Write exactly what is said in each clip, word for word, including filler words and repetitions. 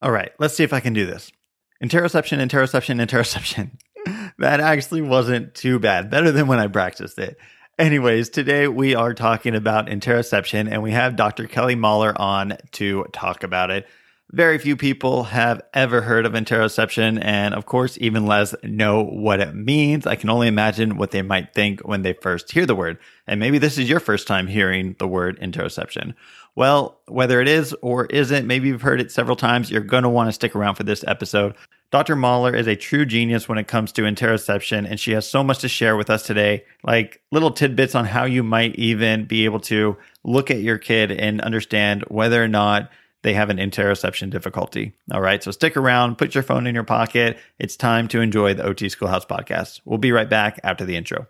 All right, let's see if I can do this. Interoception, interoception, interoception. That actually wasn't too bad. Better than when I practiced it. Anyways, today we are talking about interoception, and we have Doctor Kelly Mahler on to talk about it. Very few people have ever heard of interoception, and of course, even less know what it means. I can only imagine what they might think when they first hear the word. And maybe this is your first time hearing the word interoception. Well, whether it is or isn't, maybe you've heard it several times, you're going to want to stick around for this episode. Doctor Mahler is a true genius when it comes to interoception, and she has so much to share with us today, like little tidbits on how you might even be able to look at your kid and understand whether or not they have an interoception difficulty. All right, so stick around, put your phone in your pocket. It's time to enjoy the O T Schoolhouse podcast. We'll be right back after the intro.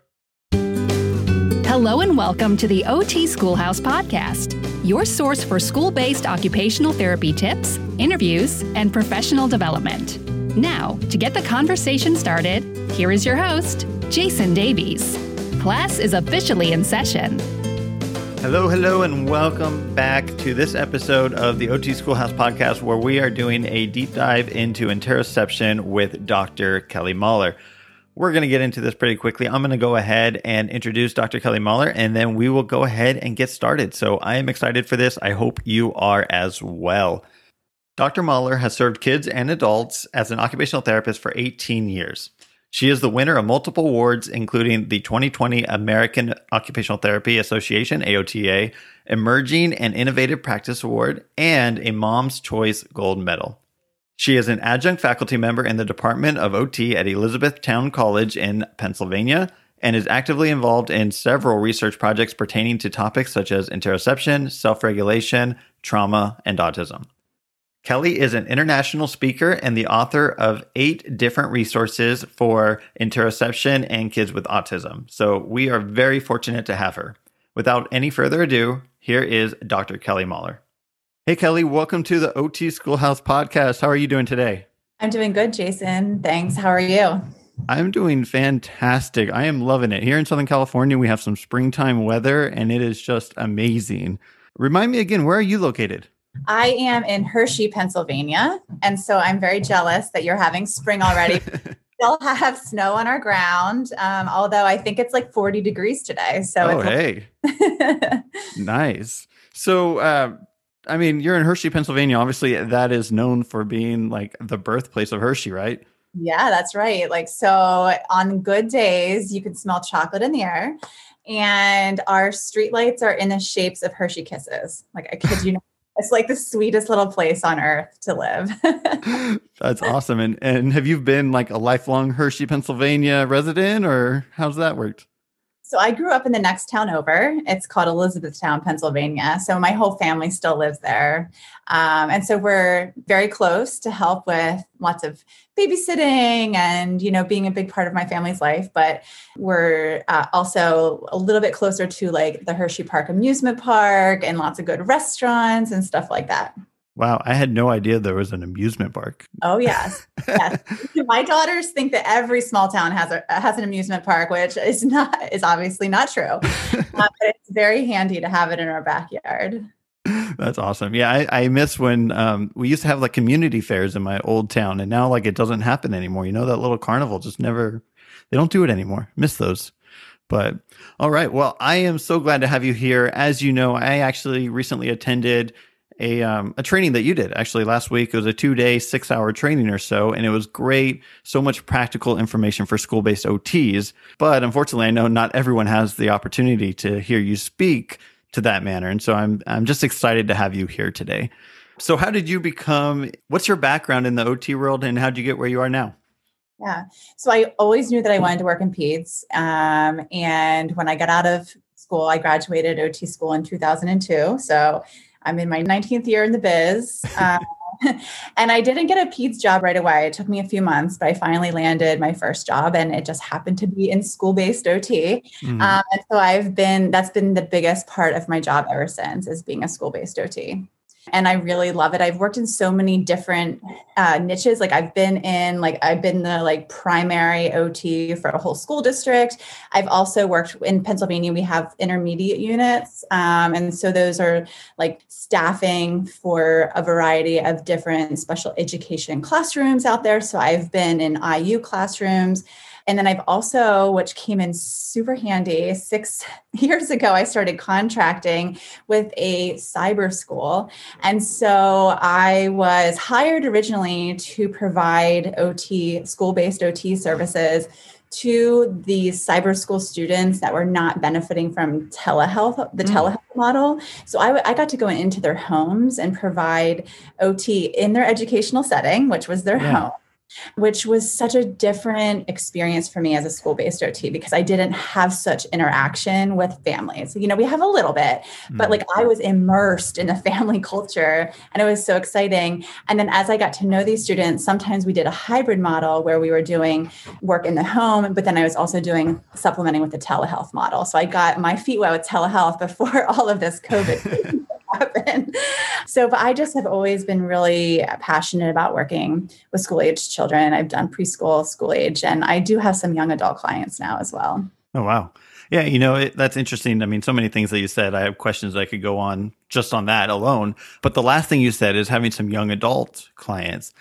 Hello and welcome to the O T Schoolhouse podcast, your source for school-based occupational therapy tips, interviews, and professional development. Now, to get the conversation started, here is your host, Jason Davies. Class is officially in session. Hello, hello, and welcome back to this episode of the O T Schoolhouse podcast, where we are doing a deep dive into interoception with Doctor Kelly Mahler. We're going to get into this pretty quickly. I'm going to go ahead and introduce Doctor Kelly Mahler, and then we will go ahead and get started. So I am excited for this. I hope you are as well. Doctor Mahler has served kids and adults as an occupational therapist for eighteen years. She is the winner of multiple awards, including the twenty twenty American Occupational Therapy Association, A O T A, Emerging and Innovative Practice Award, and a Mom's Choice Gold Medal. She is an adjunct faculty member in the Department of O T at Elizabethtown College in Pennsylvania, and is actively involved in several research projects pertaining to topics such as interoception, self-regulation, trauma, and autism. Kelly is an international speaker and the author of eight different resources for interoception and kids with autism. So we are very fortunate to have her. Without any further ado, here is Doctor Kelly Mahler. Hey, Kelly, welcome to the O T Schoolhouse podcast. How are you doing today? I'm doing good, Jason. Thanks. How are you? I'm doing fantastic. I am loving it. Here in Southern California, we have some springtime weather, and it is just amazing. Remind me again, where are you located? I am in Hershey, Pennsylvania. And so I'm very jealous that you're having spring already. Still have snow on our ground, um, although I think it's like forty degrees today. So oh, hey. Nice. So, uh, I mean, you're in Hershey, Pennsylvania. Obviously, that is known for being like the birthplace of Hershey, right? Yeah, that's right. Like, so on good days, you can smell chocolate in the air. And our streetlights are in the shapes of Hershey Kisses. Like, I kid you not. It's like the sweetest little place on earth to live. That's awesome. And and have you been like a lifelong Hershey, Pennsylvania resident, or how's that worked? So I grew up in the next town over. It's called Elizabethtown, Pennsylvania. So my whole family still lives there. Um, and so we're very close to help with lots of babysitting and, you know, being a big part of my family's life. But we're uh, also a little bit closer to like the Hershey Park amusement park and lots of good restaurants and stuff like that. Wow, I had no idea there was an amusement park. Oh, yes. Yes. My daughters think that every small town has a has an amusement park, which is not is obviously not true. uh, but it's very handy to have it in our backyard. That's awesome. Yeah, I, I miss when um, we used to have like community fairs in my old town, and now like it doesn't happen anymore. You know, that little carnival just never, they don't do it anymore. Miss those. But all right. Well, I am so glad to have you here. As you know, I actually recently attended a um, a training that you did actually last week. It was a two day, six hour training or so, and it was great. So much practical information for school based O Ts. But unfortunately, I know not everyone has the opportunity to hear you speak to that manner, and so I'm I'm just excited to have you here today. So, how did you become? What's your background in the O T world, and how did you get where you are now? Yeah, so I always knew that I wanted to work in peds, um, and when I got out of school, I graduated O T school in two thousand two. So I'm in my nineteenth year in the biz. Um, and I didn't get a peds job right away. It took me a few months, but I finally landed my first job, and it just happened to be in school-based O T. Mm-hmm. Um, and so I've been, that's been the biggest part of my job ever since, is being a school-based O T. And I really love it. I've worked in so many different uh, niches. Like I've been in, like I've been the like primary O T for a whole school district. I've also worked in Pennsylvania. We have intermediate units. Um, and so those are like staffing for a variety of different special education classrooms out there. So I've been in I U classrooms. And then I've also, which came in super handy, six years ago, I started contracting with a cyber school. And so I was hired originally to provide O T, school-based O T services to these cyber school students that were not benefiting from telehealth, the mm. telehealth model. So I, I got to go into their homes and provide O T in their educational setting, which was their yeah. home, which was such a different experience for me as a school-based O T because I didn't have such interaction with families. You know, we have a little bit, but like I was immersed in the family culture and it was so exciting. And then as I got to know these students, sometimes we did a hybrid model where we were doing work in the home, but then I was also doing supplementing with the telehealth model. So I got my feet wet with telehealth before all of this COVID happen. So, but I just have always been really passionate about working with school-age children. I've done preschool, school age, and I do have some young adult clients now as well. Oh, wow. Yeah, you know, it, that's interesting. I mean, so many things that you said, I have questions I could go on just on that alone. But the last thing you said is having some young adult clients.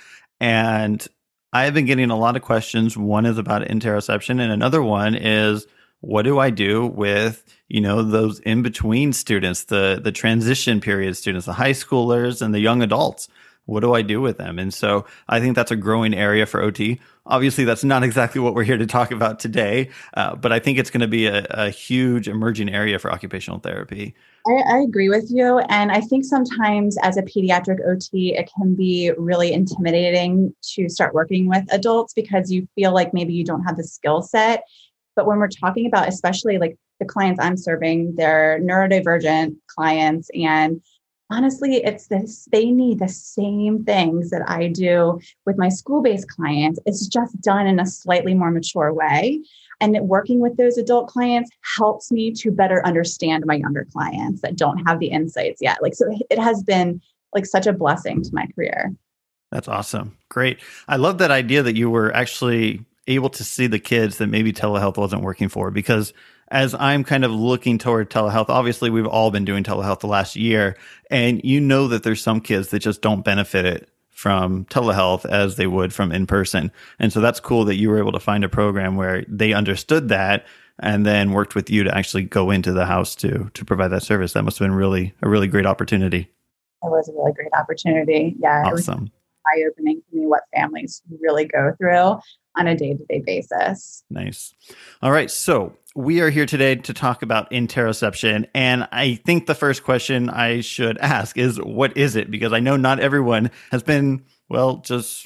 And I have been getting a lot of questions. One is about interoception, and another one is, what do I do with, you know, those in-between students, the the transition period students, the high schoolers and the young adults? What do I do with them? And so I think that's a growing area for O T. Obviously, that's not exactly what we're here to talk about today, uh, but I think it's going to be a, a huge emerging area for occupational therapy. I, I agree with you. And I think sometimes as a pediatric O T, it can be really intimidating to start working with adults because you feel like maybe you don't have the skill set. But when we're talking about, especially like the clients I'm serving, they're neurodivergent clients. And honestly, it's this, they need the same things that I do with my school-based clients. It's just done in a slightly more mature way. And working with those adult clients helps me to better understand my younger clients that don't have the insights yet. Like, so it has been like such a blessing to my career. That's awesome. Great. I love that idea that you were actually able to see the kids that maybe telehealth wasn't working for, because as I'm kind of looking toward telehealth, obviously we've all been doing telehealth the last year, and you know that there's some kids that just don't benefit it from telehealth as they would from in person. And so that's cool that you were able to find a program where they understood that and then worked with you to actually go into the house to to provide that service. That must have been really a really great opportunity. It was a really great opportunity. Yeah. Awesome. It was eye-opening for me what families really go through on a day-to-day basis. Nice. All right. So we are here today to talk about interoception. And I think the first question I should ask is, what is it? Because I know not everyone has been, well, just,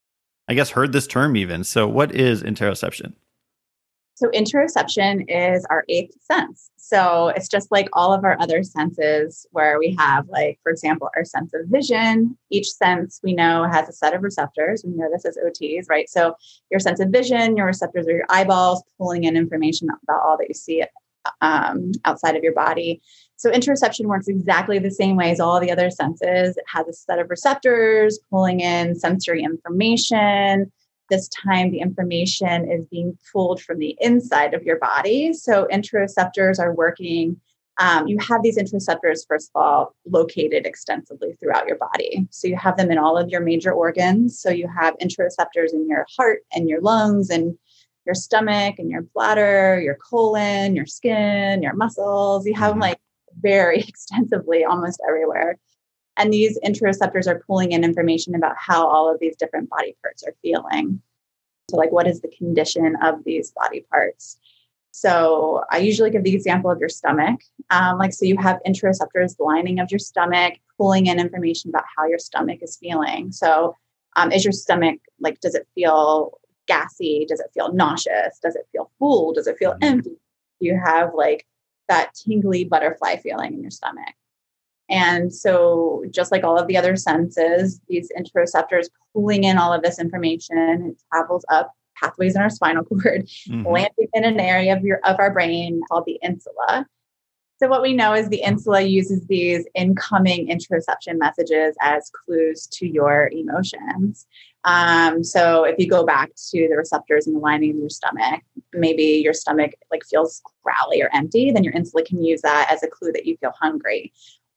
I guess, heard this term even. So what is interoception? So interoception is our eighth sense. So it's just like all of our other senses where we have, like, for example, our sense of vision. Each sense we know has a set of receptors. We know this as O Ts, right? So your sense of vision, your receptors are your eyeballs pulling in information about all that you see um, outside of your body. So interoception works exactly the same way as all the other senses. It has a set of receptors pulling in sensory information. This time, the information is being pulled from the inside of your body. So interoceptors are working. Um, you have these interoceptors, first of all, located extensively throughout your body. So you have them in all of your major organs. So you have interoceptors in your heart and your lungs and your stomach and your bladder, your colon, your skin, your muscles. You have them like very extensively almost everywhere. And these interoceptors are pulling in information about how all of these different body parts are feeling. So like, what is the condition of these body parts? So I usually give the example of your stomach. Um, like, so you have interoceptors, the lining of your stomach, pulling in information about how your stomach is feeling. So um, is your stomach, like, does it feel gassy? Does it feel nauseous? Does it feel full? Does it feel empty? Do you have like that tingly butterfly feeling in your stomach? And so just like all of the other senses, these interoceptors pulling in all of this information, it travels up pathways in our spinal cord, mm-hmm. landing in an area of your of our brain called the insula. So what we know is the insula uses these incoming interoception messages as clues to your emotions. Um, so if you go back to the receptors in the lining of your stomach, maybe your stomach like feels growly or empty, then your insula can use that as a clue that you feel hungry.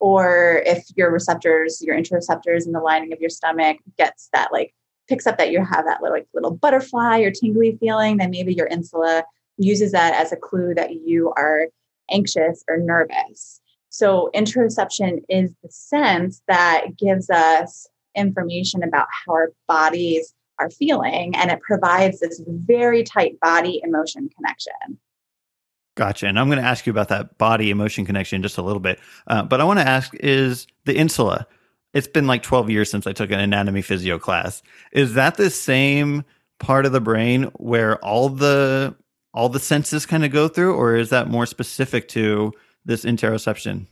Or if your receptors, your interoceptors in the lining of your stomach gets that like picks up that you have that little like little butterfly or tingly feeling, then maybe your insula uses that as a clue that you are anxious or nervous. So interoception is the sense that gives us information about how our bodies are feeling, and it provides this very tight body emotion connection. Gotcha. And I'm going to ask you about that body emotion connection in just a little bit. Uh, but I want to ask, is the insula, it's been like twelve years since I took an anatomy physio class. Is that the same part of the brain where all the all the senses kind of go through, or is that more specific to this interoception?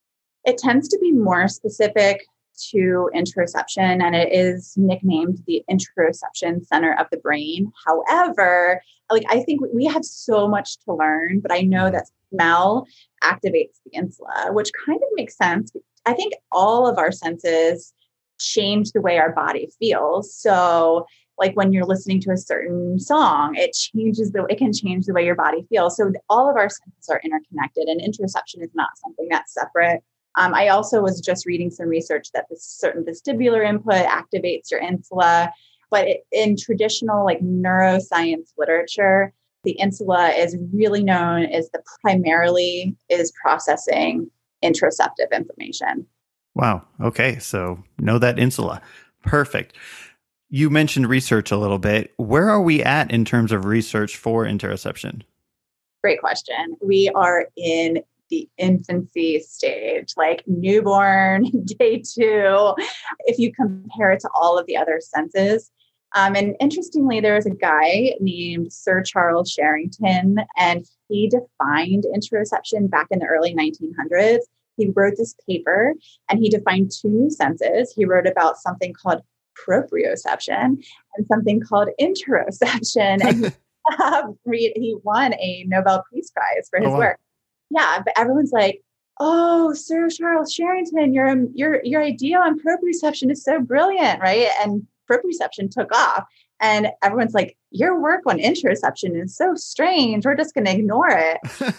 It tends to be more specific to interoception, and it is nicknamed the interoception center of the brain. However, like I think we have so much to learn, but I know that smell activates the insula, which kind of makes sense. I think all of our senses change the way our body feels. So like when you're listening to a certain song, it changes the, it can change the way your body feels. So all of our senses are interconnected, and interoception is not something that's separate. Um, I also was just reading some research that this certain vestibular input activates your insula, but it, in traditional like neuroscience literature, the insula is really known as the primarily is processing interoceptive information. Wow. Okay. So know that insula. Perfect. You mentioned research a little bit. Where are we at in terms of research for interoception? Great question. We are in the infancy stage, like newborn, day two, if you compare it to all of the other senses. Um, and interestingly, there was a guy named Sir Charles Sherrington, and he defined interoception back in the early nineteen hundreds. He wrote this paper and he defined two new senses. He wrote about something called proprioception and something called interoception. And he, uh, he won a Nobel Peace Prize for his oh, wow. work. Yeah, but everyone's like, "Oh, Sir Charles Sherrington, your your your idea on proprioception is so brilliant, right?" And proprioception took off, and everyone's like, "Your work on interoception is so strange. We're just going to ignore it."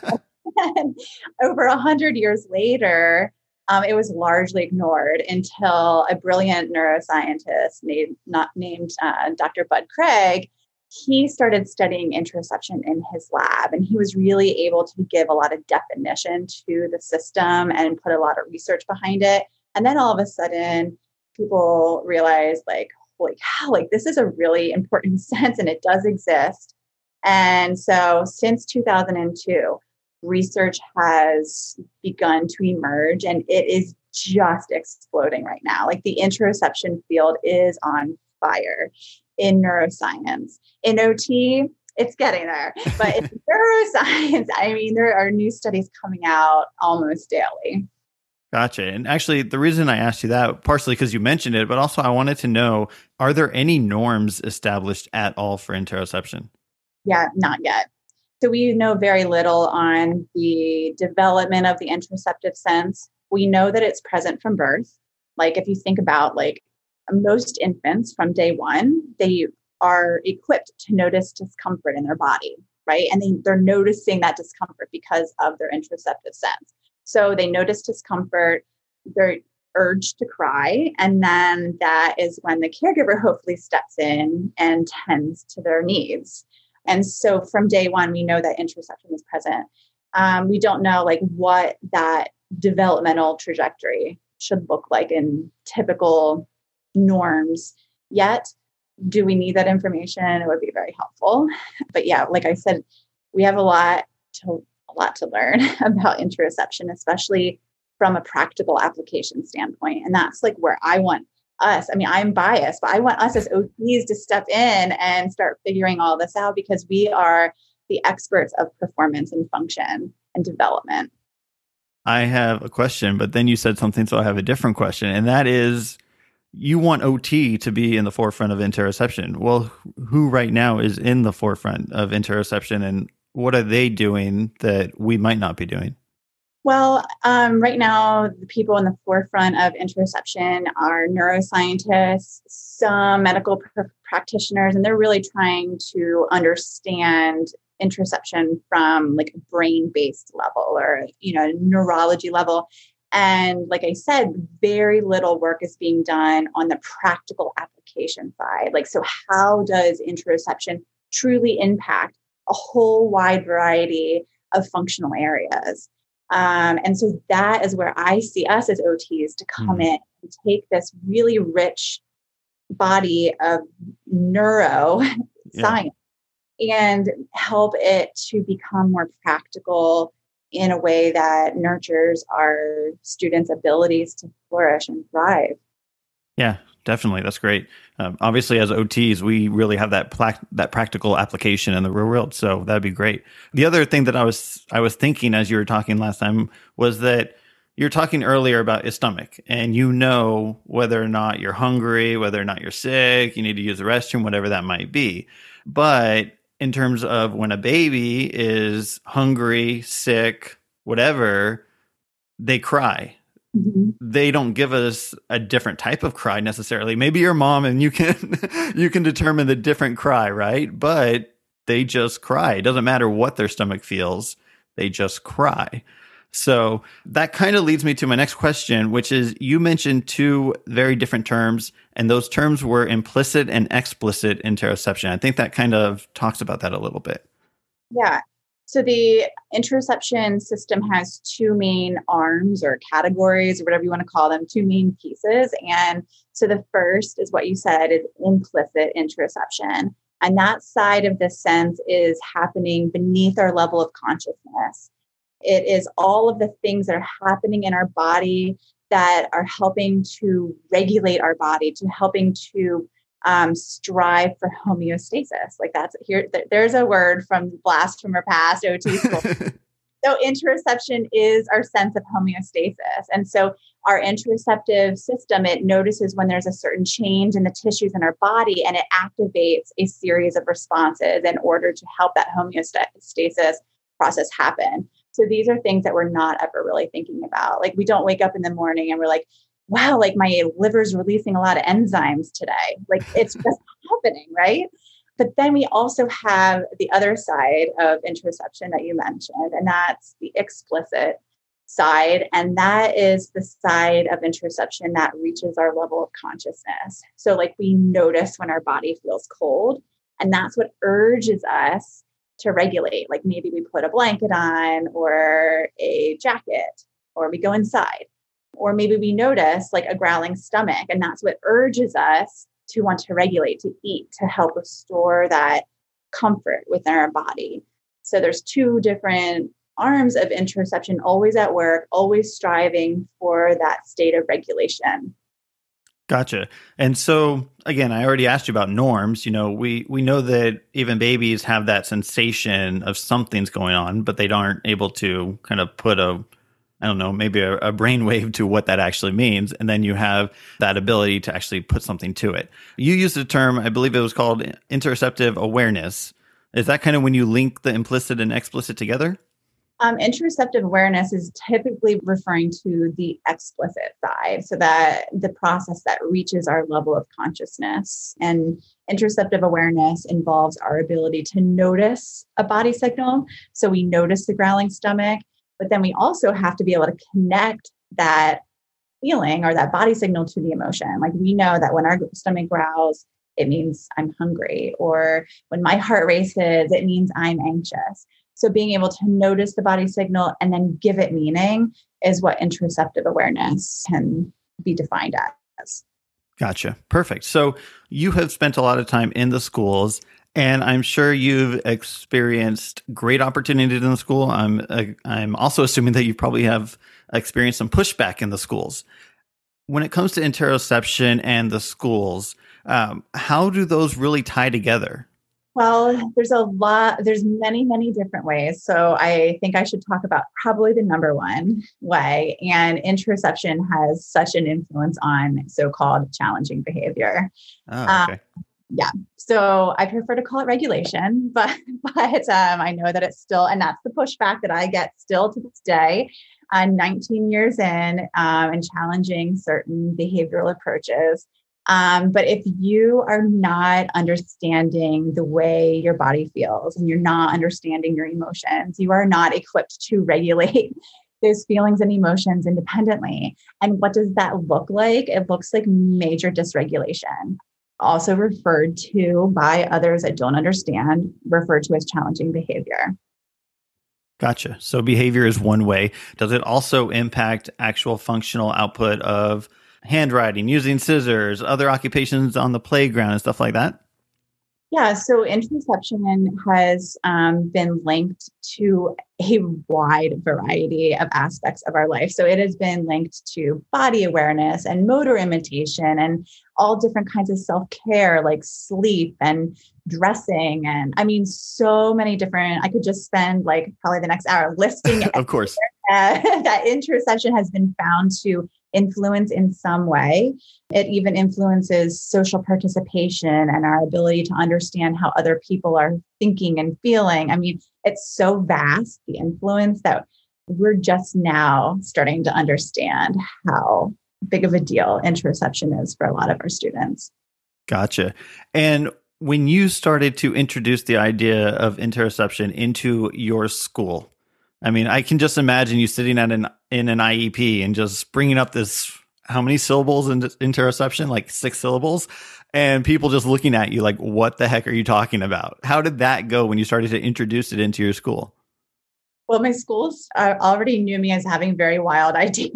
And over a hundred years later, um, it was largely ignored until a brilliant neuroscientist named not named uh, Doctor Bud Craig. He started studying interoception in his lab, and he was really able to give a lot of definition to the system and put a lot of research behind it. And then all of a sudden, people realized, like, holy cow, like this is a really important sense, and it does exist. And so since two thousand two, research has begun to emerge, and it is just exploding right now. Like the interoception field is on fire in neuroscience. In O T, it's getting there. But in neuroscience, I mean, there are new studies coming out almost daily. Gotcha. And actually, the reason I asked you that, partially because you mentioned it, but also I wanted to know, are there any norms established at all for interoception? Yeah, not yet. So we know very little on the development of the interoceptive sense. We know that it's present from birth. Like if you think about like most infants from day one, they are equipped to notice discomfort in their body, right? And they, they're noticing that discomfort because of their interoceptive sense. So they notice discomfort, they're urged to cry, and then that is when the caregiver hopefully steps in and tends to their needs. And so from day one, we know that interoception is present. Um, we don't know like what that developmental trajectory should look like in typical norms yet. Do we need that information? It would be very helpful. But yeah, like I said, we have a lot to a lot to learn about interoception, especially from a practical application standpoint. And that's like where I want us, I mean, I'm biased, but I want us as O Ts to step in and start figuring all this out, because we are the experts of performance and function and development. I have a question, but then you said something, so I have a different question. And that is, you want O T to be in the forefront of interoception. Well, who right now is in the forefront of interoception, and what are they doing that we might not be doing? Well, um, right now, the people in the forefront of interoception are neuroscientists, some medical pr- practitioners, and they're really trying to understand interoception from like a brain-based level or, you know, neurology level. And like I said, very little work is being done on the practical application side. Like, so how does interoception truly impact a whole wide variety of functional areas? Um, and so that is where I see us as O Ts to come mm. in and take this really rich body of neuro yeah. science and help it to become more practical in a way that nurtures our students' abilities to flourish and thrive. Yeah, definitely. That's great. Um, obviously, as O Ts, we really have that pla- that practical application in the real world. So that'd be great. The other thing that I was I was thinking as you were talking last time was that you were talking earlier about your stomach, and you know whether or not you're hungry, whether or not you're sick, you need to use the restroom, whatever that might be. But in terms of when a baby is hungry, sick, whatever, they cry. Mm-hmm. They don't give us a different type of cry necessarily. Maybe your mom and you can you can determine the different cry, right? But they just cry. It doesn't matter what their stomach feels. They just cry. So that kind of leads me to my next question, which is you mentioned two very different terms, and those terms were implicit and explicit interoception. I think that kind of talks about that a little bit. Yeah. So the interoception system has two main arms or categories or whatever you want to call them, two main pieces. And so the first is what you said is implicit interoception. And that side of the sense is happening beneath our level of consciousness. It is all of the things that are happening in our body that are helping to regulate our body, to helping to um, strive for homeostasis. Like that's here, th- there's a word from blast from our past O T school. So interoception is our sense of homeostasis. And so our interoceptive system, it notices when there's a certain change in the tissues in our body, and it activates a series of responses in order to help that homeostasis process happen. So these are things that we're not ever really thinking about. Like we don't wake up in the morning and we're like, wow, like my liver's releasing a lot of enzymes today. Like it's just happening, right? But then we also have the other side of interoception that you mentioned, and that's the explicit side. And that is the side of interoception that reaches our level of consciousness. So like we notice when our body feels cold, and that's what urges us to regulate. Like maybe we put a blanket on or a jacket, or we go inside, or maybe we notice like a growling stomach, and that's what urges us to want to regulate, to eat, to help restore that comfort within our body. So there's two different arms of interoception, always at work, always striving for that state of regulation. Gotcha. And so, again, I already asked you about norms. You know, we, we know that even babies have that sensation of something's going on, but they aren't able to kind of put a, I don't know, maybe a, a brainwave to what that actually means. And then you have that ability to actually put something to it. You used the term, I believe it was called interoceptive awareness. Is that kind of when you link the implicit and explicit together? Um, interoceptive awareness is typically referring to the explicit side, so that the process that reaches our level of consciousness. And interoceptive awareness involves our ability to notice a body signal. So we notice the growling stomach, but then we also have to be able to connect that feeling or that body signal to the emotion. Like we know that when our stomach growls, it means I'm hungry, or when my heart races, it means I'm anxious. So being able to notice the body signal and then give it meaning is what interoceptive awareness can be defined as. Gotcha. Perfect. So you have spent a lot of time in the schools, and I'm sure you've experienced great opportunities in the school. I'm uh, I'm also assuming that you probably have experienced some pushback in the schools. When it comes to interoception and the schools, um, how do those really tie together? Well, there's a lot, there's many, many different ways. So I think I should talk about probably the number one way. And interoception has such an influence on so-called challenging behavior. Oh, okay. Um, yeah. So I prefer to call it regulation, but, but um, I know that it's still, and that's the pushback that I get still to this day. uh, nineteen years in um, and challenging certain behavioral approaches. Um, but if you are not understanding the way your body feels and you're not understanding your emotions, you are not equipped to regulate those feelings and emotions independently. And what does that look like? It looks like major dysregulation, also referred to by others that don't understand, referred to as challenging behavior. Gotcha. So behavior is one way. Does it also impact actual functional output of handwriting, using scissors, other occupations on the playground and stuff like that? Yeah, so interoception has um, been linked to a wide variety of aspects of our life. So it has been linked to body awareness and motor imitation and all different kinds of self-care like sleep and dressing. And I mean, so many different, I could just spend like probably the next hour listing. Of course. Uh, that interoception has been found to influence in some way. It even influences social participation and our ability to understand how other people are thinking and feeling. I mean, it's so vast, the influence, that we're just now starting to understand how big of a deal interoception is for a lot of our students. Gotcha. And when you started to introduce the idea of interoception into your school, I mean, I can just imagine you sitting at an in an I E P and just bringing up this, how many syllables in interoception? Like six syllables. And people just looking at you like, what the heck are you talking about? How did that go when you started to introduce it into your school? Well, my schools uh, already knew me as having very wild ideas.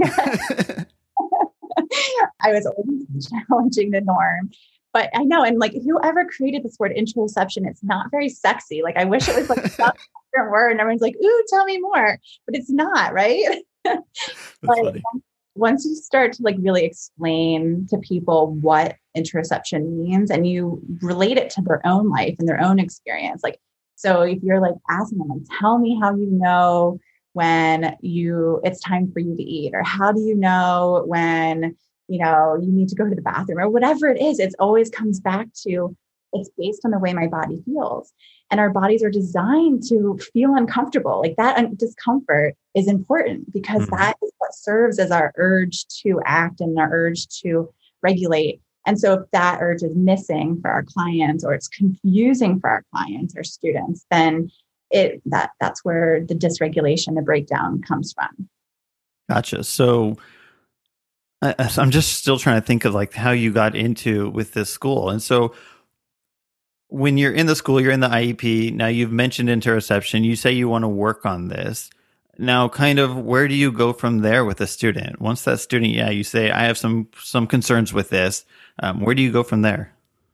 I was always challenging the norm. But I know, and like whoever created this word interoception, it's not very sexy. Like I wish it was like a different word and everyone's like, ooh, tell me more. But it's not, right? But funny. Once you start to like really explain to people what interoception means and you relate it to their own life and their own experience, like, so if you're like asking them, like, tell me how you know when you, it's time for you to eat, or how do you know when, you know, you need to go to the bathroom, or whatever it is, it always comes back to, it's based on the way my body feels. And our bodies are designed to feel uncomfortable. Like that un- discomfort is important because mm-hmm. that is what serves as our urge to act and our urge to regulate. And so if that urge is missing for our clients, or it's confusing for our clients or students, then it that that's where the dysregulation, the breakdown comes from. Gotcha. So I, I'm just still trying to think of like how you got into with this school. And so when you're in the school, you're in the I E P. Now you've mentioned interoception. You say you want to work on this. Now, kind of, where do you go from there with a student? Once that student, yeah, you say, I have some some concerns with this. Um, where do you go from there?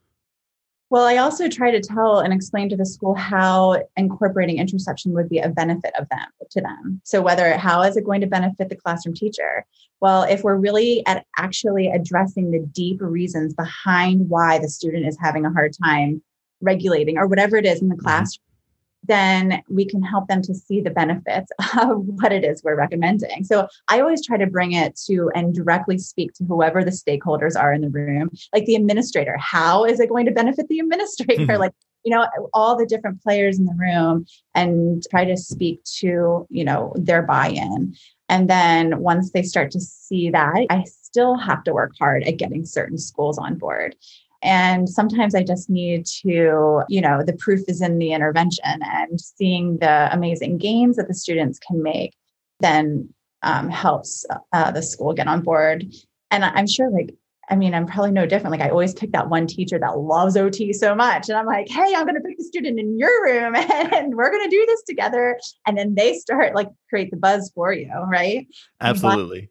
Well, I also try to tell and explain to the school how incorporating interoception would be a benefit of them to them. So whether, how is it going to benefit the classroom teacher? Well, if we're really at actually addressing the deep reasons behind why the student is having a hard time regulating or whatever it is in the classroom, then we can help them to see the benefits of what it is we're recommending. So I always try to bring it to and directly speak to whoever the stakeholders are in the room, like the administrator. How is it going to benefit the administrator? Mm-hmm. Like, you know, all the different players in the room, and try to speak to, you know, their buy-in. And then once they start to see that, I still have to work hard at getting certain schools on board. And sometimes I just need to, you know, the proof is in the intervention, and seeing the amazing gains that the students can make then um, helps uh, the school get on board. And I'm sure, like, I mean, I'm probably no different. Like I always pick that one teacher that loves O T so much. And I'm like, hey, I'm going to pick the student in your room and we're going to do this together. And then they start like create the buzz for you, right? Absolutely.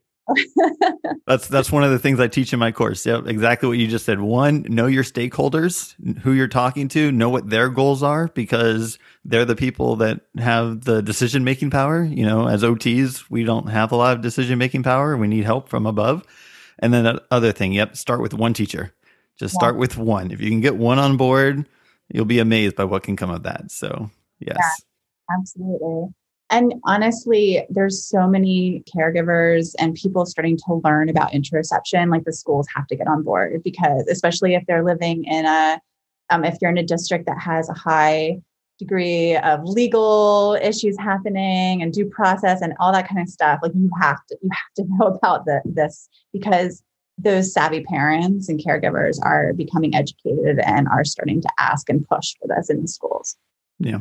that's that's one of the things I teach in my course. Yep, exactly what you just said. One, know your stakeholders, who you're talking to, know what their goals are, because they're the people that have the decision-making power. You know, as O Ts, we don't have a lot of decision-making power. We need help from above. And then the other thing, yep, start with one teacher. Just yeah. start with one. If you can get one on board, you'll be amazed by what can come of that. So, yes. Yeah, absolutely. And honestly, there's so many caregivers and people starting to learn about interoception. Like the schools have to get on board, because especially if they're living in a, um, if you're in a district that has a high degree of legal issues happening and due process and all that kind of stuff. Like you have to, you have to know about the, this because those savvy parents and caregivers are becoming educated and are starting to ask and push for this in the schools. Yeah.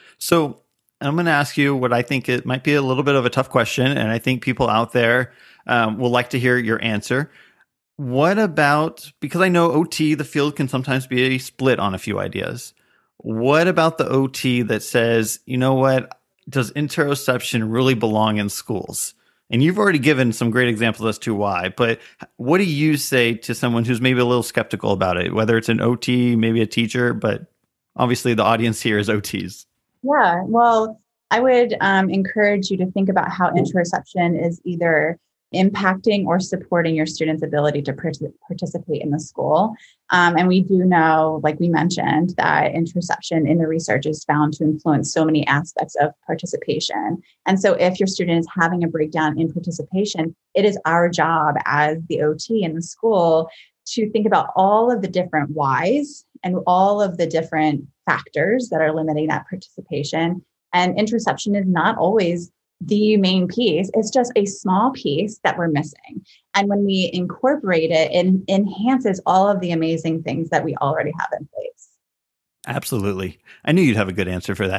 So I'm going to ask you what I think it might be a little bit of a tough question. And I think people out there um, will like to hear your answer. What about, because I know O T, the field can sometimes be split on a few ideas. What about the O T that says, you know what, does interoception really belong in schools? And you've already given some great examples as to why, but what do you say to someone who's maybe a little skeptical about it, whether it's an O T, maybe a teacher, but obviously the audience here is O Ts. Yeah, well, I would um, encourage you to think about how interoception is either impacting or supporting your students' ability to participate in the school. Um, and we do know, like we mentioned, that interoception in the research is found to influence so many aspects of participation. And so if your student is having a breakdown in participation, it is our job as the O T in the school to think about all of the different whys and all of the different factors that are limiting that participation. And interoception is not always the main piece. It's just a small piece that we're missing. And when we incorporate it, it enhances all of the amazing things that we already have in place. Absolutely. I knew you'd have a good answer for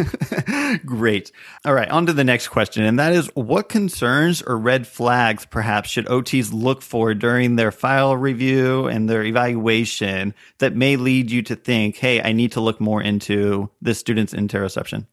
that. Great. All right, on to the next question. And that is, what concerns or red flags perhaps should O Ts look for during their file review and their evaluation that may lead you to think, hey, I need to look more into this student's interoception?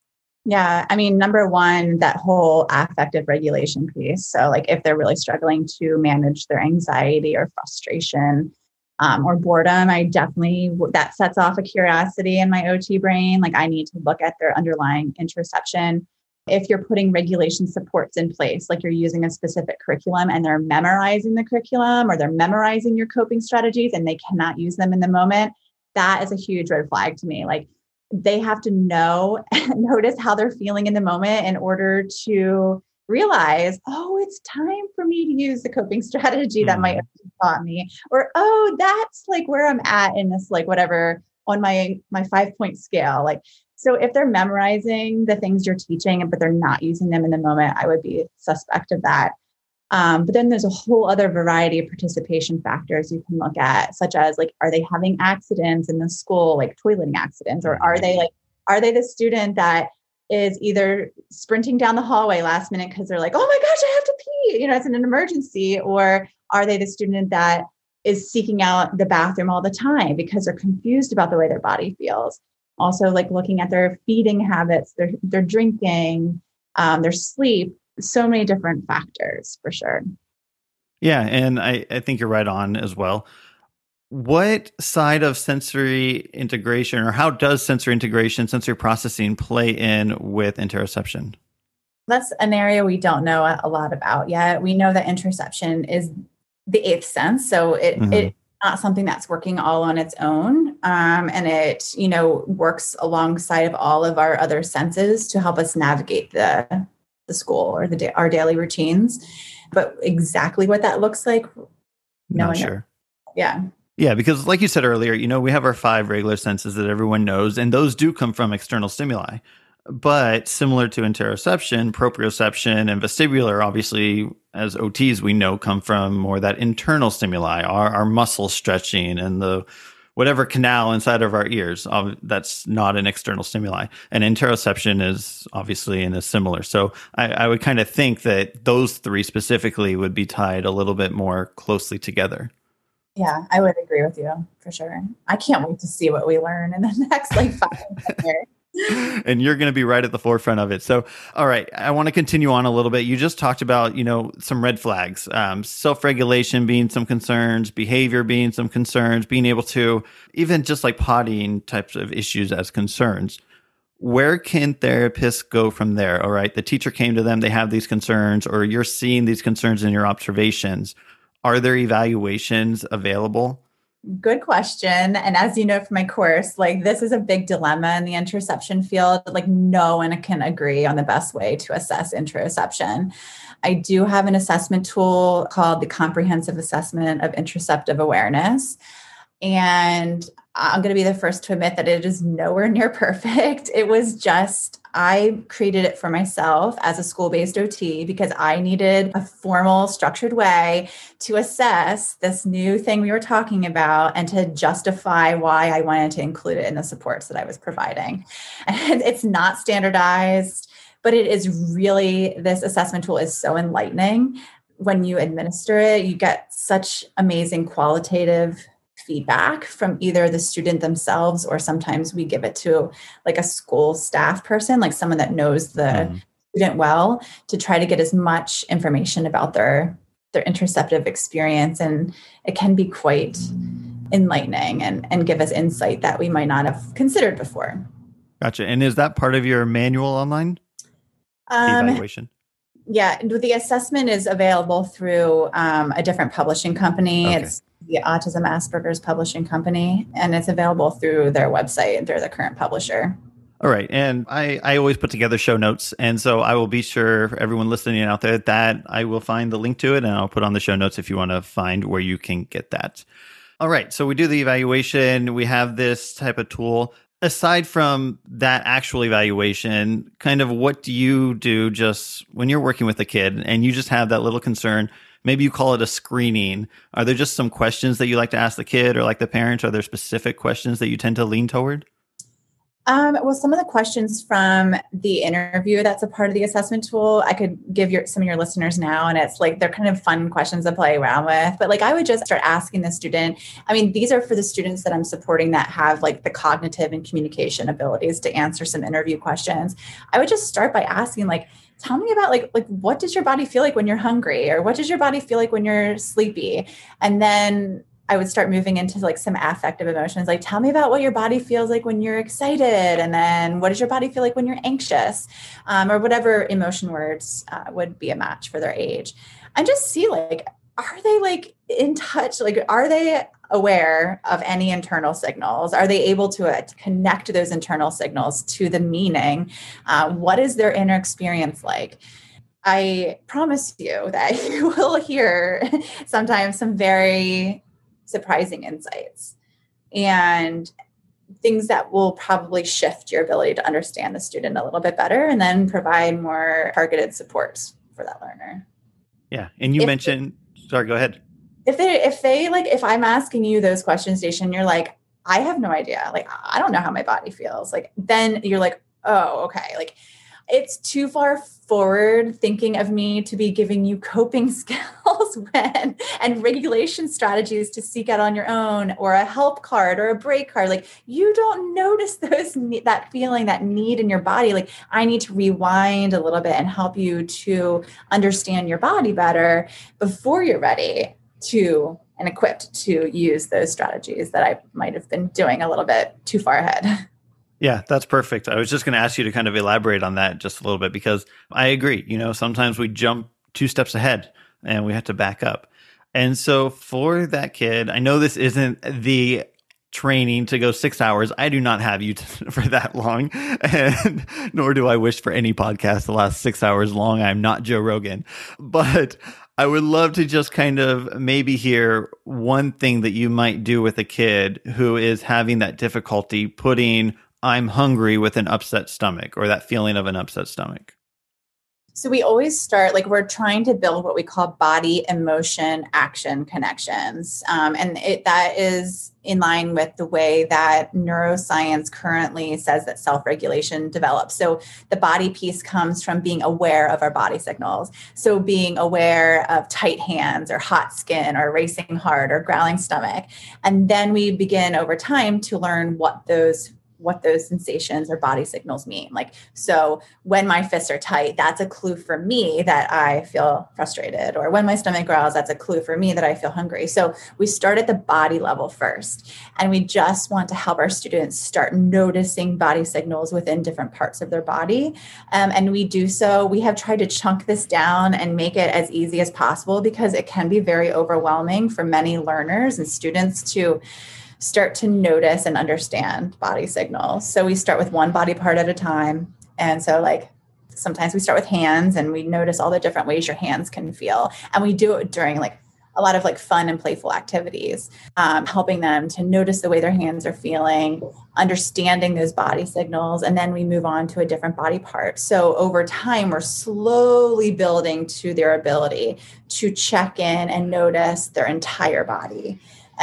Yeah, I mean, number one, that whole affective regulation piece. So like if they're really struggling to manage their anxiety or frustration um, or boredom, I definitely, that sets off a curiosity in my O T brain. Like I need to look at their underlying interoception. If you're putting regulation supports in place, like you're using a specific curriculum and they're memorizing the curriculum or they're memorizing your coping strategies and they cannot use them in the moment, that is a huge red flag to me. Like they have to know and notice how they're feeling in the moment in order to realize, oh, it's time for me to use the coping strategy that my O T taught me, or, oh, that's like where I'm at in this, like whatever on my, my five point scale. Like, so if they're memorizing the things you're teaching, but they're not using them in the moment, I would be suspect of that. Um, but then there's a whole other variety of participation factors you can look at, such as like, are they having accidents in the school, like toileting accidents, or are they like, are they the student that is either sprinting down the hallway last minute because they're like, oh my gosh, I have to pee, you know, it's an emergency, or are they the student that is seeking out the bathroom all the time because they're confused about the way their body feels? Also, like looking at their feeding habits, their their drinking, um, their sleep. So many different factors for sure. Yeah. And I, I think you're right on as well. What side of sensory integration, or how does sensory integration, sensory processing play in with interoception? That's an area we don't know a lot about yet. We know that interoception is the eighth sense. So it, mm-hmm. it's not something that's working all on its own. Um, and it, you know, works alongside of all of our other senses to help us navigate the the school or the our daily routines. But exactly what that looks like, no Not sure. Yeah. Yeah, because like you said earlier, you know, we have our five regular senses that everyone knows, and those do come from external stimuli. But similar to interoception, proprioception and vestibular, obviously, as O Ts, we know come from more that internal stimuli, our, our muscle stretching and the whatever canal inside of our ears. That's not an external stimuli. And interoception is obviously in a similar. So I, I would kind of think that those three specifically would be tied a little bit more closely together. Yeah, I would agree with you for sure. I can't wait to see what we learn in the next like five years. And you're going to be right at the forefront of it. So, all right, I want to continue on a little bit. You just talked about, you know, some red flags, um, self-regulation being some concerns, behavior being some concerns, being able to even just like pottying types of issues as concerns. Where can therapists go from there? All right, the teacher came to them, they have these concerns, or you're seeing these concerns in your observations. Are there evaluations available? Good question. And as you know from my course, like this is a big dilemma in the interoception field. Like no one can agree on the best way to assess interoception. I do have an assessment tool called the Comprehensive Assessment of Interoceptive Awareness. And I'm going to be the first to admit that it is nowhere near perfect. It was just, I created it for myself as a school-based O T because I needed a formal, structured way to assess this new thing we were talking about and to justify why I wanted to include it in the supports that I was providing. And it's not standardized, but it is really, this assessment tool is so enlightening. When you administer it, you get such amazing qualitative feedback from either the student themselves, or sometimes we give it to like a school staff person, like someone that knows the mm. student well, to try to get as much information about their their interoceptive experience. And it can be quite enlightening and, and give us insight that we might not have considered before. Gotcha. And is that part of your manual online? Um, evaluation? Yeah, the assessment is available through um, a different publishing company. Okay. It's the Autism Asperger's Publishing Company, and it's available through their website. They're the current publisher. All right. And I, I always put together show notes. And so I will be sure for everyone listening out there that I will find the link to it, and I'll put on the show notes if you want to find where you can get that. All right. So we do the evaluation. We have this type of tool. Aside from that actual evaluation, kind of what do you do just when you're working with a kid and you just have that little concern? Maybe you call it a screening. Are there just some questions that you like to ask the kid or like the parents? Are there specific questions that you tend to lean toward? Um, well, some of the questions from the interview that's a part of the assessment tool, I could give your some of your listeners now, and it's like they're kind of fun questions to play around with. But like I would just start asking the student. I mean, these are for the students that I'm supporting that have like the cognitive and communication abilities to answer some interview questions. I would just start by asking like, tell me about like, like what does your body feel like when you're hungry, or what does your body feel like when you're sleepy? And then I would start moving into like some affective emotions. Like, tell me about what your body feels like when you're excited. And then what does your body feel like when you're anxious? Um, or whatever emotion words uh, would be a match for their age. And just see like, are they like in touch? Like, are they aware of any internal signals? Are they able to uh, connect those internal signals to the meaning? Uh, what is their inner experience like? I promise you that you will hear sometimes some very surprising insights and things that will probably shift your ability to understand the student a little bit better and then provide more targeted supports for that learner. Yeah. And you if mentioned, they, sorry, go ahead. If they, if they like, if I'm asking you those questions, Station, you're like, I have no idea. Like, I don't know how my body feels. Like, then you're like, oh, okay. Like, it's too far forward thinking of me to be giving you coping skills when and regulation strategies to seek out on your own, or a help card or a break card. Like, you don't notice those, that feeling, that need in your body. Like, I need to rewind a little bit and help you to understand your body better before you're ready to and equipped to use those strategies that I might have been doing a little bit too far ahead. Yeah, that's perfect. I was just going to ask you to kind of elaborate on that just a little bit, because I agree. You know, sometimes we jump two steps ahead and we have to back up. And so for that kid, I know this isn't the training to go six hours. I do not have you t- for that long, and nor do I wish for any podcast to last six hours long. I'm not Joe Rogan, but I would love to just kind of maybe hear one thing that you might do with a kid who is having that difficulty putting I'm hungry with an upset stomach, or that feeling of an upset stomach. So we always start, like, we're trying to build what we call body, emotion, action connections. Um, and it, that is in line with the way that neuroscience currently says that self-regulation develops. So the body piece comes from being aware of our body signals. So being aware of tight hands or hot skin or racing heart or growling stomach. And then we begin over time to learn what those what those sensations or body signals mean. Like, so when my fists are tight, that's a clue for me that I feel frustrated. Or when my stomach growls, that's a clue for me that I feel hungry. So we start at the body level first. And we just want to help our students start noticing body signals within different parts of their body. Um, and we do so, we have tried to chunk this down and make it as easy as possible, because it can be very overwhelming for many learners and students to start to notice and understand body signals. So we start with one body part at a time. And so like sometimes we start with hands, and we notice all the different ways your hands can feel. And we do it during like a lot of like fun and playful activities, um, helping them to notice the way their hands are feeling, understanding those body signals, and then we move on to a different body part. So over time, we're slowly building to their ability to check in and notice their entire body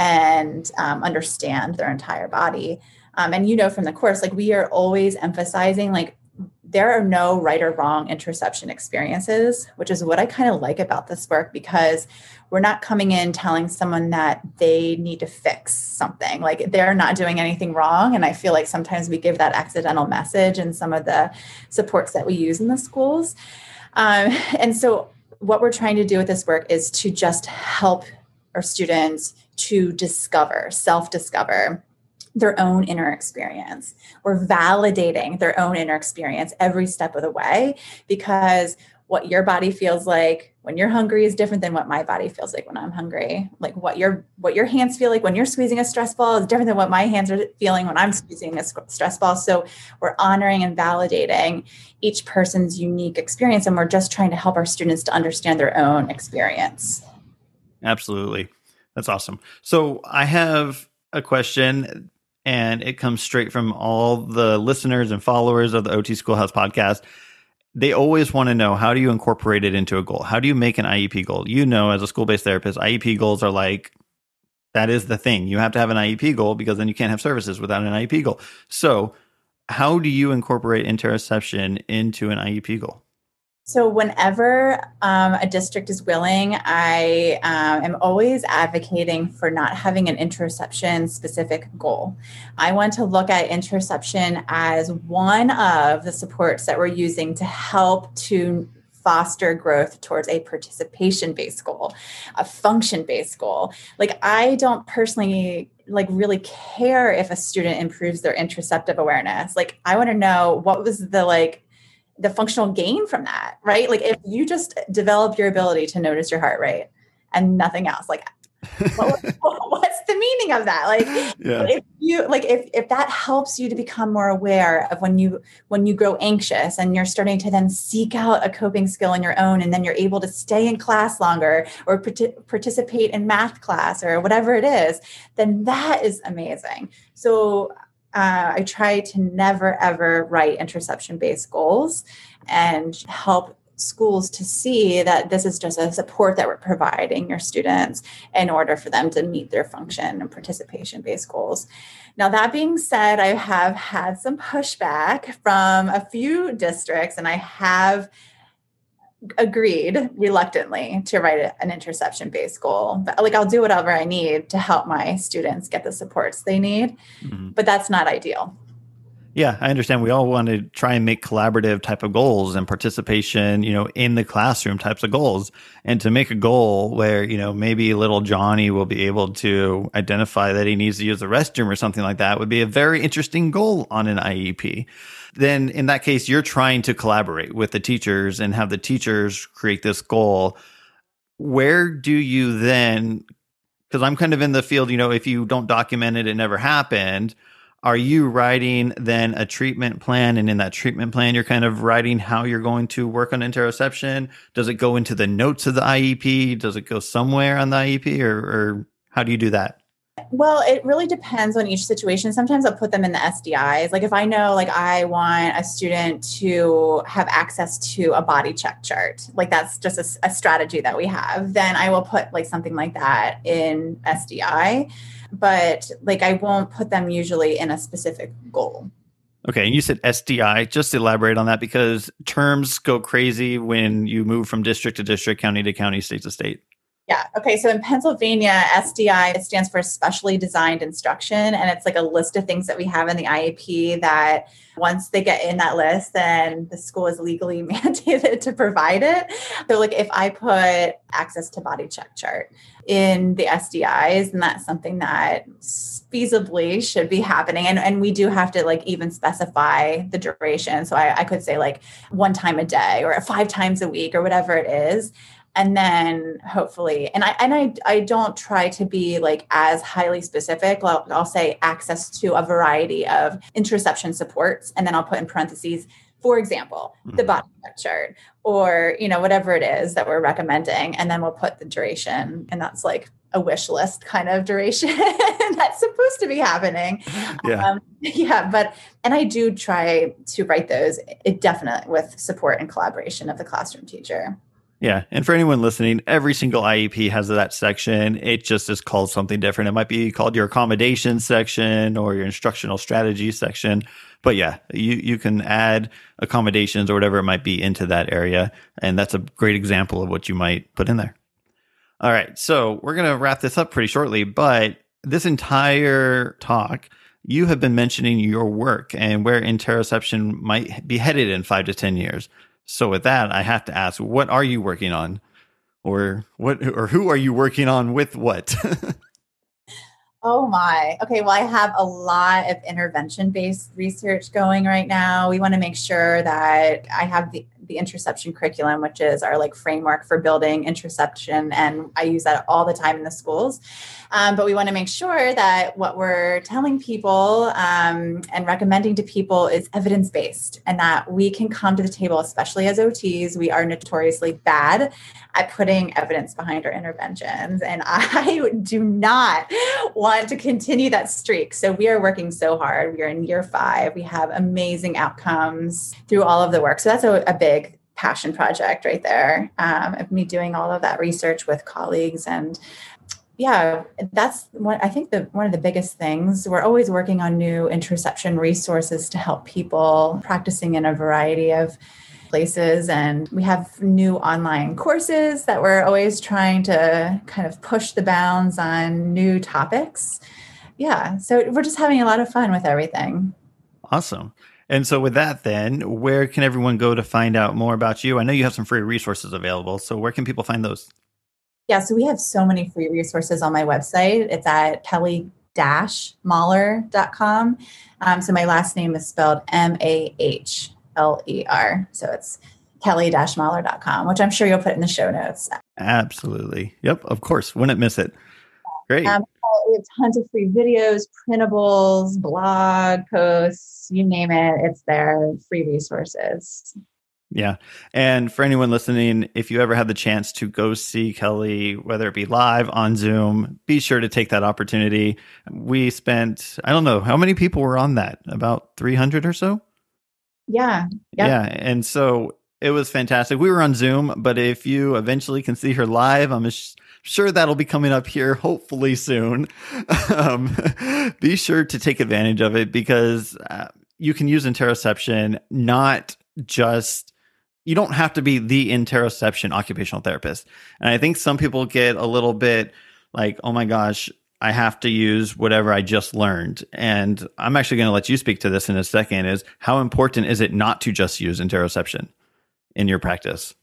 and um, understand their entire body. Um, and you know from the course, like we are always emphasizing like there are no right or wrong interoception experiences, which is what I kind of like about this work, because we're not coming in telling someone that they need to fix something. Like they're not doing anything wrong. And I feel like sometimes we give that accidental message in some of the supports that we use in the schools. Um, and so what we're trying to do with this work is to just help our students to discover, self-discover their own inner experience. We're validating their own inner experience every step of the way, because what your body feels like when you're hungry is different than what my body feels like when I'm hungry. Like what your what your hands feel like when you're squeezing a stress ball is different than what my hands are feeling when I'm squeezing a stress ball. So we're honoring and validating each person's unique experience, and we're just trying to help our students to understand their own experience. Absolutely. That's awesome. So I have a question, and it comes straight from all the listeners and followers of the O T Schoolhouse podcast. They always want to know, how do you incorporate it into a goal? How do you make an I E P goal? You know, as a school-based therapist, I E P goals are like, that is the thing. You have to have an I E P goal, because then you can't have services without an I E P goal. So how do you incorporate interoception into an I E P goal? So whenever um, a district is willing, I um, am always advocating for not having an interoception specific goal. I want to look at interoception as one of the supports that we're using to help to foster growth towards a participation-based goal, a function-based goal. Like I don't personally like really care if a student improves their interoceptive awareness. Like I want to know what was the like the functional gain from that, right? Like if you just develop your ability to notice your heart rate and nothing else, like what, what's the meaning of that? Like yeah. if you like if if that helps you to become more aware of when you when you grow anxious and you're starting to then seek out a coping skill on your own, and then you're able to stay in class longer or part- participate in math class or whatever it is, then that is amazing. So Uh, I try to never, ever write interoception-based goals and help schools to see that this is just a support that we're providing your students in order for them to meet their function and participation-based goals. Now, that being said, I have had some pushback from a few districts, and I have agreed reluctantly to write an interoception-based goal. But like I'll do whatever I need to help my students get the supports they need, mm-hmm. but that's not ideal. Yeah, I understand. We all want to try and make collaborative type of goals and participation, you know, in the classroom types of goals. And to make a goal where, you know, maybe little Johnny will be able to identify that he needs to use the restroom or something like that would be a very interesting goal on an I E P. Then in that case, you're trying to collaborate with the teachers and have the teachers create this goal. Where do you then, because I'm kind of in the field, you know, if you don't document it, it never happened. Are you writing then a treatment plan? And in that treatment plan, you're kind of writing how you're going to work on interoception. Does it go into the notes of the I E P? Does it go somewhere on the I E P, or, or how do you do that? Well, it really depends on each situation. Sometimes I'll put them in the S D Is. Like if I know, like I want a student to have access to a body check chart, like that's just a, a strategy that we have, then I will put like something like that in S D I. But like I won't put them usually in a specific goal. Okay. And you said S D I, just elaborate on that, because terms go crazy when you move from district to district, county to county, state to state. Yeah. Okay. So in Pennsylvania, S D I, it stands for Specially Designed Instruction. And it's like a list of things that we have in the I E P that once they get in that list, then the school is legally mandated to provide it. So like if I put access to body check chart in the S D Is, and that's something that feasibly should be happening. And, and we do have to like even specify the duration. So I, I could say like one time a day or five times a week or whatever it is. And then hopefully, and I and I I don't try to be like as highly specific. I'll, I'll say access to a variety of interoception supports, and then I'll put in parentheses for example, mm-hmm. the body check chart or, you know, whatever it is that we're recommending. And then we'll put the duration, and that's like a wish list kind of duration that's supposed to be happening. Yeah. Um, yeah. But, and I do try to write those, it definitely with support and collaboration of the classroom teacher. Yeah. And for anyone listening, every single I E P has that section. It just is called something different. It might be called your accommodation section or your instructional strategy section. But yeah, you, you can add accommodations or whatever it might be into that area. And that's a great example of what you might put in there. All right. So we're going to wrap this up pretty shortly. But this entire talk, you have been mentioning your work and where interoception might be headed in five to ten years. So with that, I have to ask, what are you working on? Or what, or who are you working on with what? Oh my. Okay. Well, I have a lot of intervention-based research going right now. We want to make sure that I have the, the interoception curriculum, which is our like framework for building interoception. And I use that all the time in the schools. Um, but we want to make sure that what we're telling people um, and recommending to people is evidence-based, and that we can come to the table, especially as O Ts. We are notoriously bad at putting evidence behind our interventions. And I do not want to continue that streak. So we are working so hard. We are in year five. We have amazing outcomes through all of the work. So that's a, a big passion project right there. Um, of me doing all of that research with colleagues. And yeah, that's what I think the one of the biggest things. We're always working on new interoception resources to help people practicing in a variety of places. And we have new online courses that we're always trying to kind of push the bounds on new topics. Yeah. So we're just having a lot of fun with everything. Awesome. And so with that, then, where can everyone go to find out more about you? I know you have some free resources available. So where can people find those? Yeah. So we have so many free resources on my website. It's at kelly dash mahler dot com. Um, so my last name is spelled M A H L E R. So it's kelly dash mahler dot com, which I'm sure you'll put in the show notes. Absolutely. Yep. Of course. Wouldn't miss it. Great. Um, we have tons of free videos, printables, blog posts, you name it. It's there, free resources. Yeah. And for anyone listening, if you ever have the chance to go see Kelly, whether it be live on Zoom, be sure to take that opportunity. We spent, I don't know, how many people were on that? About three hundred or so? Yeah. Yep. Yeah. And so it was fantastic. We were on Zoom, but if you eventually can see her live, I'm sh- sure that'll be coming up here hopefully soon. um, be sure to take advantage of it, because uh, you can use interoception, not just, you don't have to be the interoception occupational therapist. And I think some people get a little bit like, oh my gosh, I have to use whatever I just learned. And I'm actually going to let you speak to this in a second, is how important is it not to just use interoception in your practice?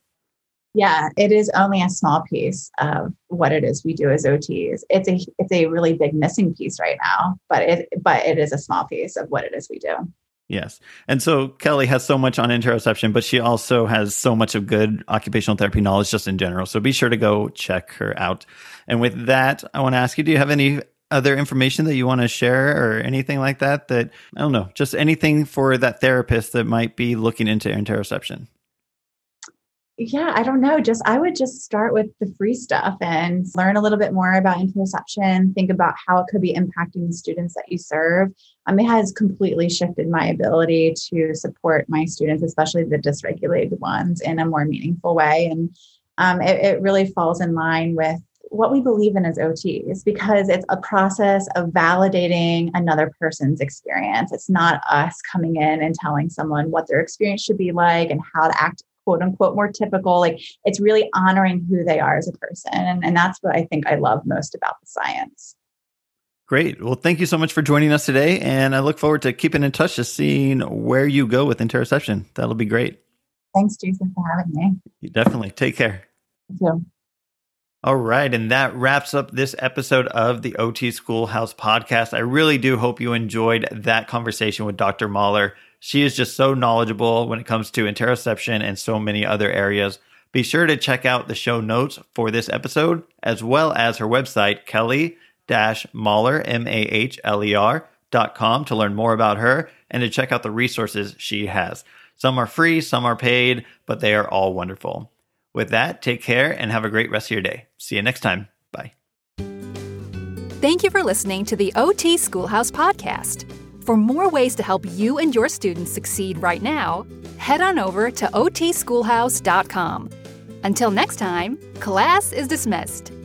Yeah, it is only a small piece of what it is we do as O Ts. It's a it's a really big missing piece right now, but it but it is a small piece of what it is we do. Yes. And so Kelly has so much on interoception, but she also has so much of good occupational therapy knowledge just in general. So be sure to go check her out. And with that, I want to ask you, do you have any other information that you want to share or anything like that? That, I don't know, just anything for that therapist that might be looking into interoception? Yeah, I don't know. Just, I would just start with the free stuff and learn a little bit more about interoception, think about how it could be impacting the students that you serve. Um, it has completely shifted my ability to support my students, especially the dysregulated ones, in a more meaningful way. And um, it, it really falls in line with what we believe in as O Ts, because it's a process of validating another person's experience. It's not us coming in and telling someone what their experience should be like and how to act, quote unquote, more typical. Like, it's really honoring who they are as a person. And, and that's what I think I love most about the science. Great. Well, thank you so much for joining us today. And I look forward to keeping in touch, to seeing where you go with interoception. That'll be great. Thanks, Jason, for having me. You definitely. Take care. Thank you. All right. And that wraps up this episode of the O T Schoolhouse podcast. I really do hope you enjoyed that conversation with Doctor Mahler. She is just so knowledgeable when it comes to interoception and so many other areas. Be sure to check out the show notes for this episode, as well as her website, kelly dash mahler, M A H L E R dot com, to learn more about her and to check out the resources she has. Some are free, some are paid, but they are all wonderful. With that, take care and have a great rest of your day. See you next time. Bye. Thank you for listening to the O T Schoolhouse Podcast. For more ways to help you and your students succeed right now, head on over to O T schoolhouse dot com. Until next time, class is dismissed.